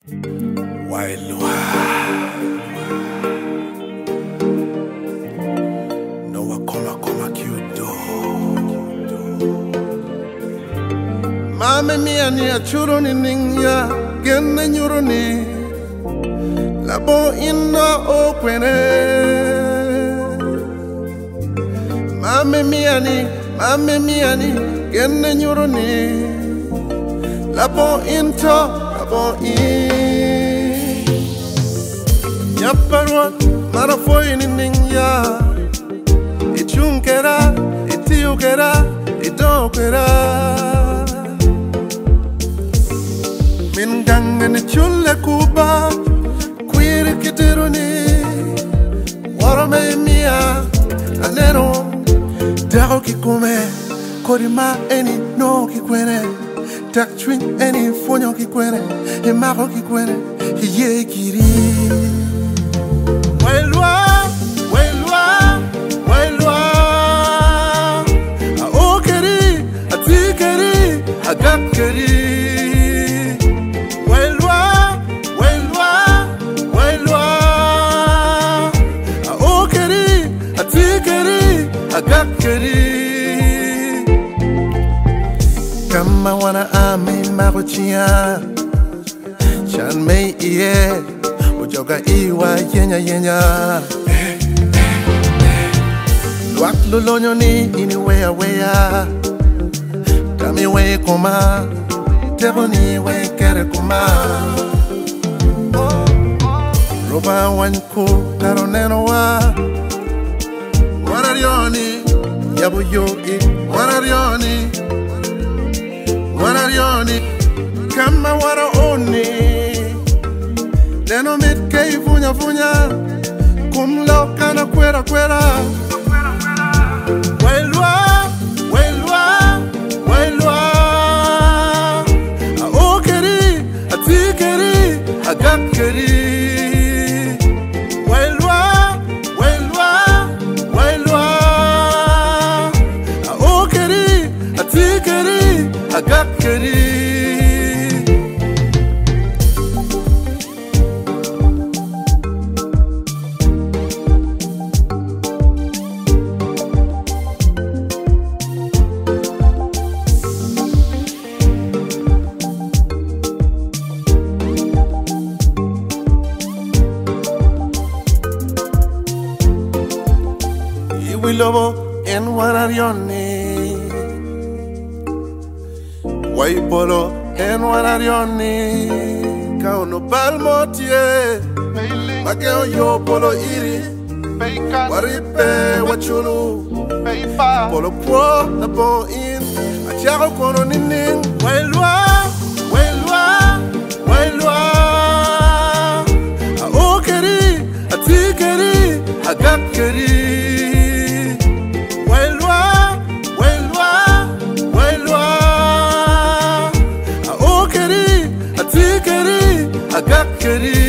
Wailua no wakoma kiudo mame mia ni achuro ni ninja genne nyuro ni labo inna okwene mame mia ni genne nyuro ni labo in Yaparwa marafoi ni ninja ichunkera itiukera idokera min ganga ni chulle kuba queer kitiruni warame mia anero dago kikume korima eni no kikwene tak twin eni fonyo kikwene e maro kikwene ye kiri Agakari Wailua Aokari Atikari Agakari Kama wana ame maruchia Chan mei iye Ujoga iwa yenya Luak lulonyo ni ini wea Dami we kuma, teboni we kere kuma. Roba wanku taroneno wa. Wanarioni, yabu yogi. Wanarioni, kama waraoni. Neno mitke funya, kumlo kana kwera. Agakari Wailua Aokari Atikari Agakari Lobo en Wanarioni Waipolo en Wanarioni Kauno Balmotie Makeo yo polo iri Waripe wachulu Polo pro na po in Achiago kono nining Wailua Aokari Atikari Agakari Agakari